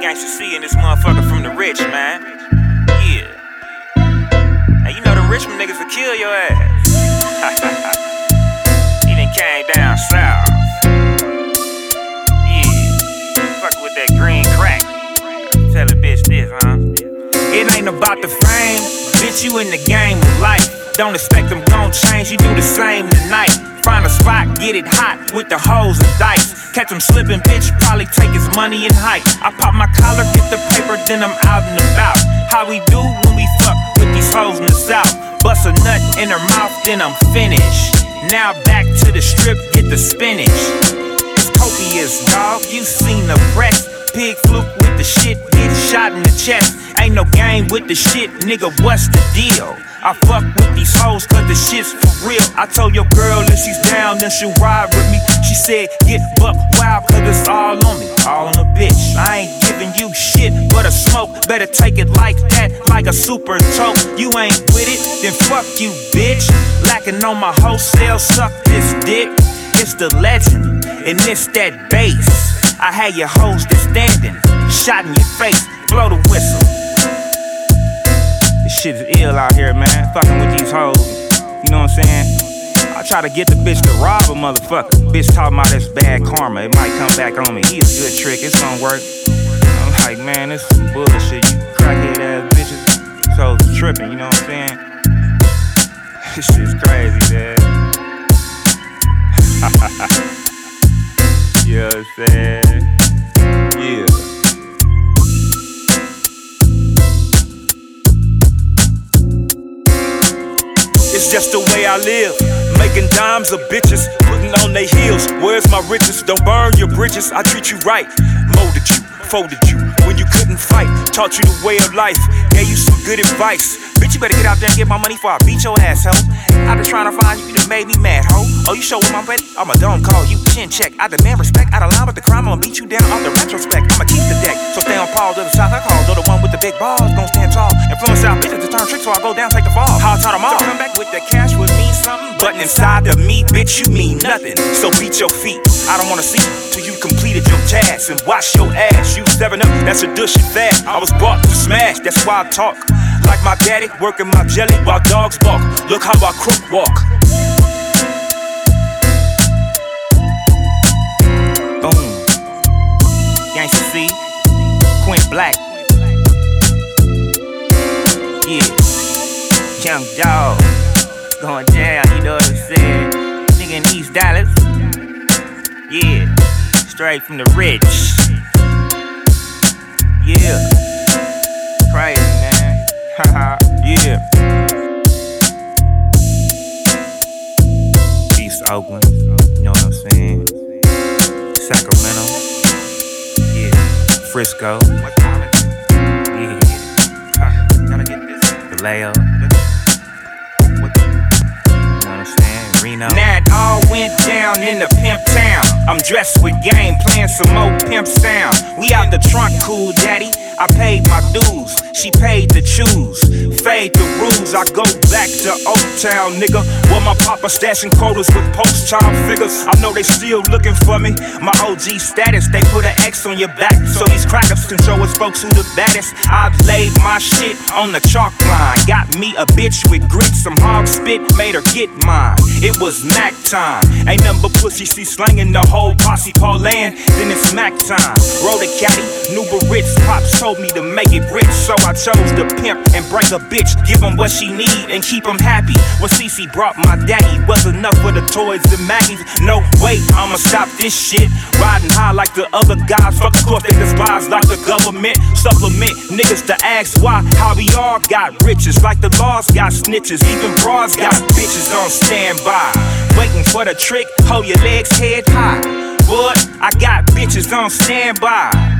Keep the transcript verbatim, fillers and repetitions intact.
Gangsta C and this motherfucker from the rich, man. Yeah. Now you know them Richmond niggas will kill your ass. He done came down south. Yeah. Fuck with that green crack. Tell a bitch this, huh? It ain't about the fame. Bitch, you in the game of life. Don't expect them gon' change, you do the same tonight. Find a spot, get it hot with the hoes and dice. Catch him slipping, bitch, probably take his money and hike. I pop my collar, get the paper, then I'm out and about. How we do when we fuck with these hoes in the south. Bust a nut in her mouth, then I'm finished. Now back to the strip, get the spinach. It's copious, dog, you seen the press. Pig fluke with the shit, get shot in the chest. Ain't no game with the shit, nigga, what's the deal? I fuck with these hoes cause the shit's for real. I told your girl if she's down then she'll ride with me. She said get buck wild cause it's all on me, all on a bitch. I ain't giving you shit but a smoke. Better take it like that, like a super toke. You ain't with it, then fuck you, bitch. Lacking on my wholesale, suck this dick. It's the legend, and it's that bass. I had your hoes just standing, shot in your face, blow the whistle. This shit is ill out here, man. Fucking with these hoes. You know what I'm saying? I try to get the bitch to rob a motherfucker. Bitch talking about this bad karma. It might come back on me. He a good trick. It's gonna work. I'm like, man, this is some bullshit. You crackhead ass bitches. These hoes are tripping. You know what I'm saying? This shit's crazy, man. You know what I'm saying? Yeah. It's just the way I live. Making dimes of bitches, putting on their heels. Where's my riches? Don't burn your bridges. I treat you right. Molded you, folded you when you couldn't fight. Taught you the way of life. Gave you some good advice. Bitch, you better get out there and get my money before I beat your ass, ho. I been trying to find you, you done made me mad, ho. Oh, you show with my buddy? I'ma don't call you chin check. I demand respect, out of line with the crime, I'ma beat you down off the retrospect. I'ma keep the deck, so stay on pause to the south. I call, though the one with the big balls gon' stand tall. Influence out bitches to turn tricks, so I go down, take the fall. How I taught them all. So come back with the cash would mean something, but inside of me, bitch, you mean nothing. So beat your feet. I don't wanna see you till you completed your task and wash your ass. You seven up, that's a douche fast. I was bought to smash, that's why I talk. Like my daddy, working my jelly while dogs bark. Look how I crook walk. Boom. Gangsta C, Quint Black. Yeah. Young dog. Going down, you know what I'm saying? Nigga in East Dallas. Yeah. Straight from the rich. Yeah. Crazy, man. Haha. Yeah. East Oakland. You know what I'm saying? Sacramento. Yeah. Frisco. Yeah. Gotta get this. Vallejo. You know what I'm saying? Reno. Now it all went down in the pimp town. I'm dressed with game, playing some more pimp sound. We out the trunk, cool daddy. I paid my dues, she paid to choose. Fade the rules, I go back to Oak Town, nigga. Where my papa stashing quotas with post-time figures. I know they still looking for me. My O G status, they put an X on your back, so these crackers can show us folks who the baddest. I laid my shit on the chalk line. Got me a bitch with grit, some hog spit, made her get mine. It was Mac time. Ain't nothing but pussy, she slanging the whole posse Pauline. Then it's Mac time. Roll the caddy, Nuba Ritz, pops told me to make it rich, so I chose to pimp and break a bitch, give them what she need and keep them happy. What Cece brought my daddy was enough for the toys and Maggies. No way, I'ma stop this shit. Riding high like the other guys, fuck the course they despise like the government. Supplement niggas to ask why, how we all got riches, like the laws got snitches, even bras got bitches on standby. Waiting for the trick, hold your legs head high. What? I got bitches on standby.